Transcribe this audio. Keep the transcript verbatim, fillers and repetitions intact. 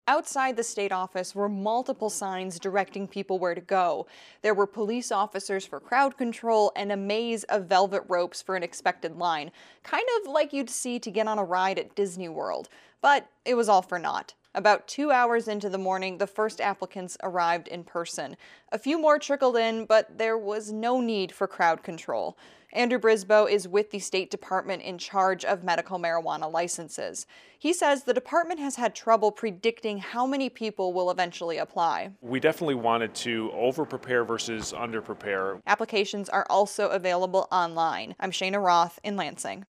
Outside the state office were multiple signs directing people where to go. There were police officers for crowd control and a maze of velvet ropes for an expected line, kind of like you'd see to get on a ride at Disney World. But it was all for naught. About two hours into the morning, the first applicants arrived in person. A few more trickled in, but there was no need for crowd control. Andrew Brisboe is with the State Department in charge of medical marijuana licenses. He says the department has had trouble predicting how many people will eventually apply. We definitely wanted to over-prepare versus under-prepare. Applications are also available online. I'm Shayna Roth in Lansing.